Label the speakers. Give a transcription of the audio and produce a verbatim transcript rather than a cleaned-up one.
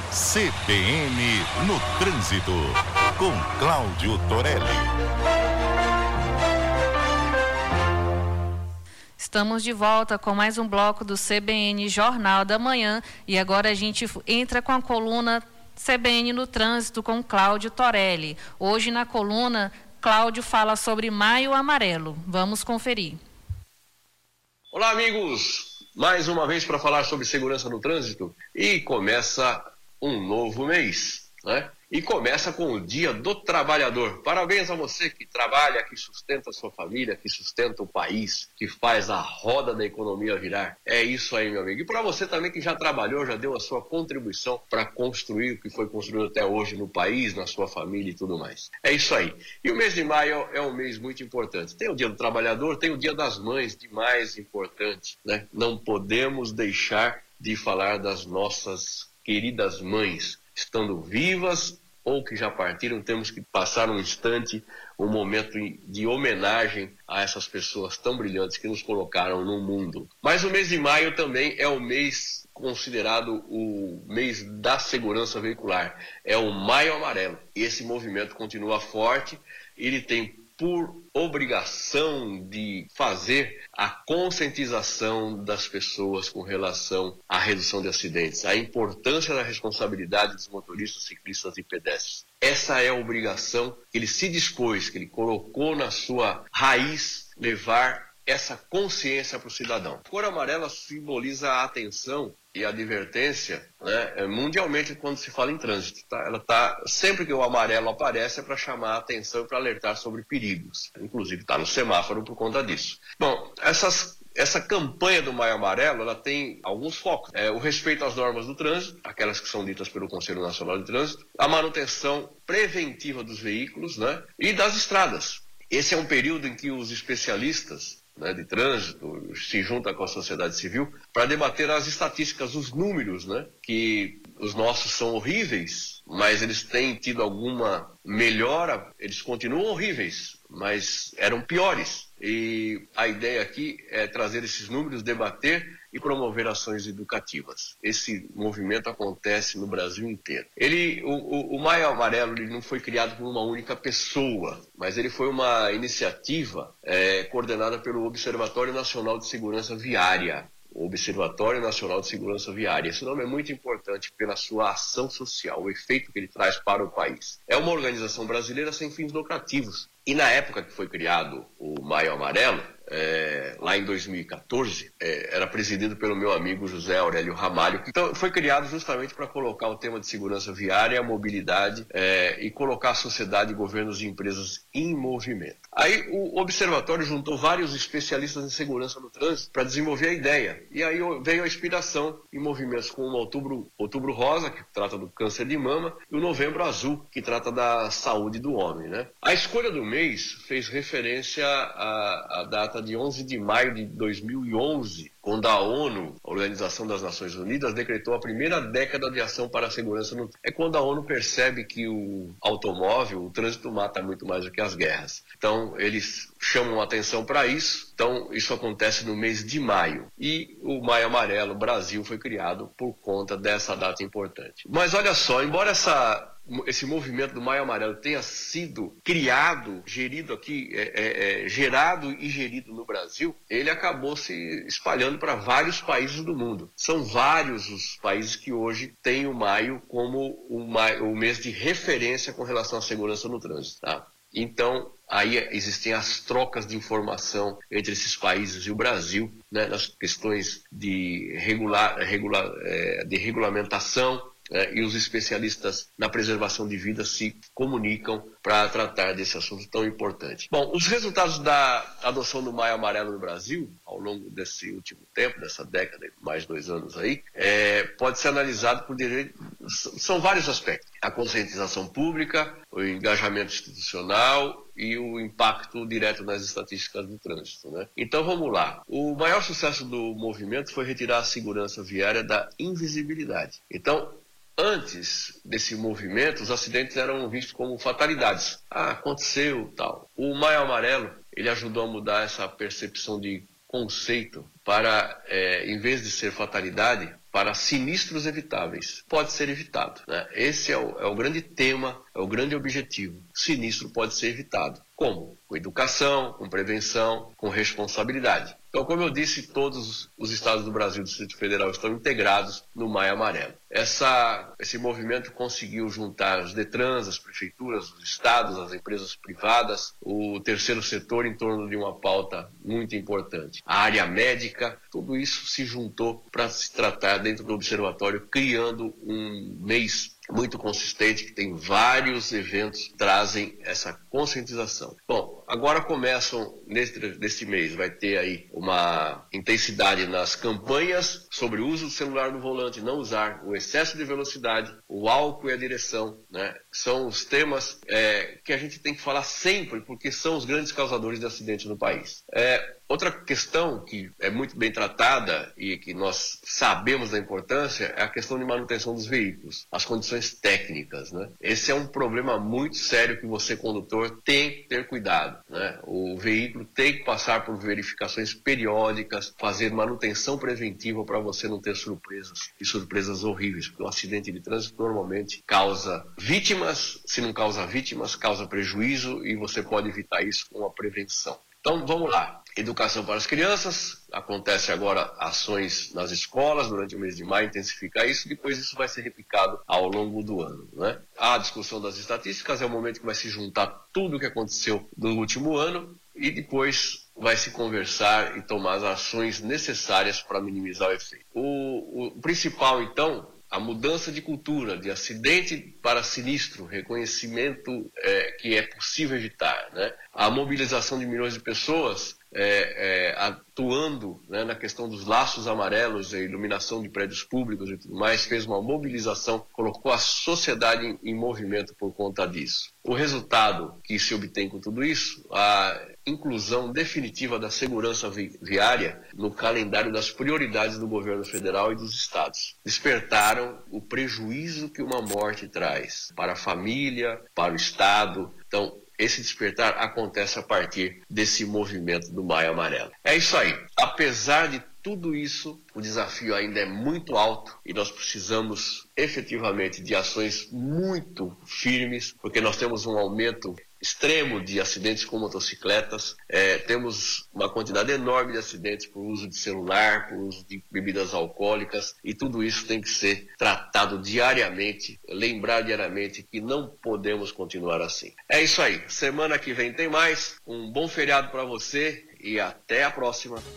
Speaker 1: C B N no Trânsito, com Cláudio Torelli.
Speaker 2: Estamos de volta com mais um bloco do C B N Jornal da Manhã e agora a gente entra com a coluna C B N no Trânsito com Cláudio Torelli. Hoje na coluna, Cláudio fala sobre Maio Amarelo. Vamos conferir.
Speaker 3: Olá, amigos! Mais uma vez para falar sobre segurança no trânsito e começa um novo mês, né? E começa com o Dia do Trabalhador. Parabéns a você que trabalha, que sustenta a sua família, que sustenta o país, que faz a roda da economia virar. É isso aí, meu amigo. E para você também que já trabalhou, já deu a sua contribuição para construir o que foi construído até hoje no país, na sua família e tudo mais. É isso aí. E o mês de maio é um mês muito importante. Tem o Dia do Trabalhador, tem o Dia das Mães, de mais importante, né? Não podemos deixar de falar das nossas queridas mães, estando vivas ou que já partiram. Temos que passar um instante, um momento de homenagem a essas pessoas tão brilhantes que nos colocaram no mundo. Mas o mês de maio também é o mês considerado o mês da segurança veicular. É o Maio Amarelo. E esse movimento continua forte. Ele tem por obrigação de fazer a conscientização das pessoas com relação à redução de acidentes, a importância da responsabilidade dos motoristas, ciclistas e pedestres. Essa é a obrigação que ele se dispôs, que ele colocou na sua raiz, levar essa consciência para o cidadão. A cor amarela simboliza a atenção e a advertência, né, mundialmente quando se fala em trânsito. Tá? Ela tá, sempre que o amarelo aparece é para chamar a atenção e para alertar sobre perigos. Inclusive está no semáforo por conta disso. Bom, essas, essa campanha do Maio Amarelo, ela tem alguns focos. É, o respeito às normas do trânsito, aquelas que são ditas pelo Conselho Nacional de Trânsito, a manutenção preventiva dos veículos, né, e das estradas. Esse é um período em que os especialistas, né, de trânsito se juntam com a sociedade civil para debater as estatísticas, os números, né, que os nossos são horríveis, mas eles têm tido alguma melhora. Eles continuam horríveis, mas eram piores. E a ideia aqui é trazer esses números, debater e promover ações educativas. Esse movimento acontece no Brasil inteiro. Ele, o, o, o Maio Amarelo, ele não foi criado por uma única pessoa, mas ele foi uma iniciativa é, coordenada pelo Observatório Nacional de Segurança Viária. O Observatório Nacional de Segurança Viária. Esse nome é muito importante pela sua ação social, o efeito que ele traz para o país. É uma organização brasileira sem fins lucrativos. E na época que foi criado o Maio Amarelo, é, lá em dois mil e quatorze, é, era presidido pelo meu amigo José Aurélio Ramalho, que então, foi criado justamente para colocar o tema de segurança viária, a mobilidade é, e colocar a sociedade, governos e empresas em movimento. Aí o observatório juntou vários especialistas em segurança no trânsito para desenvolver a ideia. E aí veio a inspiração em movimentos como o Outubro, Outubro Rosa, que trata do câncer de mama, e o Novembro Azul, que trata da saúde do homem, né? A escolha do mês fez referência à, à data de onze de maio de dois mil e onze, quando a ONU, a Organização das Nações Unidas, decretou a primeira década de ação para a segurança no trânsito. É quando a ONU percebe que o automóvel, o trânsito mata muito mais do que as guerras. Então, eles chamam atenção para isso. Então, isso acontece no mês de maio. E o Maio Amarelo Brasil foi criado por conta dessa data importante. Mas olha só, embora essa... esse movimento do Maio Amarelo tenha sido criado, gerido aqui, é, é, é, gerado e gerido no Brasil, ele acabou se espalhando para vários países do mundo. São vários os países que hoje têm o maio como o, maio, o mês de referência com relação à segurança no trânsito. Tá? Então, aí existem as trocas de informação entre esses países e o Brasil, né, nas questões de, regular, regular, é, de regulamentação, É, e os especialistas na preservação de vidas se comunicam para tratar desse assunto tão importante. Bom, os resultados da adoção do Maio Amarelo no Brasil, ao longo desse último tempo, dessa década, mais dois anos aí, é, pode ser analisado por direito, são vários aspectos. A conscientização pública, o engajamento institucional e o impacto direto nas estatísticas do trânsito, né? Então vamos lá. O maior sucesso do movimento foi retirar a segurança viária da invisibilidade. Então, antes desse movimento, os acidentes eram vistos como fatalidades. Ah, aconteceu, tal. O Maio Amarelo, ele ajudou a mudar essa percepção de conceito para, é, em vez de ser fatalidade, para sinistros evitáveis pode ser evitado, né? Esse é o, é o grande tema, é o grande objetivo. O sinistro pode ser evitado. Como? Com educação, com prevenção, com responsabilidade. Então, como eu disse, todos os estados do Brasil e do Distrito Federal estão integrados no Maio Amarelo. Essa, esse movimento conseguiu juntar os DETRANs, as prefeituras, os estados, as empresas privadas, o terceiro setor em torno de uma pauta muito importante. A área médica, tudo isso se juntou para se tratar dentro do observatório, criando um mês muito consistente, que tem vários eventos que trazem essa conscientização. Bom, agora começam, neste, neste mês, vai ter aí uma intensidade nas campanhas sobre o uso do celular no volante, não usar, o excesso de velocidade, o álcool e a direção, né? São os temas é, que a gente tem que falar sempre, porque são os grandes causadores de acidentes no país. É, outra questão que é muito bem tratada e que nós sabemos da importância é a questão de manutenção dos veículos, as condições técnicas, né? Esse é um problema muito sério que você, condutor, tem que ter cuidado, né? O veículo tem que passar por verificações periódicas, fazer manutenção preventiva para você não ter surpresas e surpresas horríveis, porque o acidente de trânsito normalmente causa vítimas, se não causa vítimas, causa prejuízo e você pode evitar isso com a prevenção. Então, vamos lá. Educação para as crianças. Acontece agora ações nas escolas durante o mês de maio, intensificar isso. Depois isso vai ser replicado ao longo do ano, né? A discussão das estatísticas é o momento que vai se juntar tudo o que aconteceu no último ano e depois vai se conversar e tomar as ações necessárias para minimizar o efeito. O, o principal, então, a mudança de cultura, de acidente para sinistro, reconhecimento é, que é possível evitar, né? A mobilização de milhões de pessoas é, é, atuando, né, na questão dos laços amarelos, a iluminação de prédios públicos e tudo mais, fez uma mobilização, colocou a sociedade em, em movimento por conta disso. O resultado que se obtém com tudo isso, a inclusão definitiva da segurança vi- viária no calendário das prioridades do governo federal e dos estados. Despertaram o prejuízo que uma morte traz para a família, para o estado. Então, esse despertar acontece a partir desse movimento do Maio Amarelo. É isso aí. Apesar de tudo isso, o desafio ainda é muito alto e nós precisamos efetivamente de ações muito firmes, porque nós temos um aumento extremo de acidentes com motocicletas, é, temos uma quantidade enorme de acidentes por uso de celular, por uso de bebidas alcoólicas, e tudo isso tem que ser tratado diariamente, lembrar diariamente que não podemos continuar assim. É isso aí, semana que vem tem mais, um bom feriado para você e até a próxima.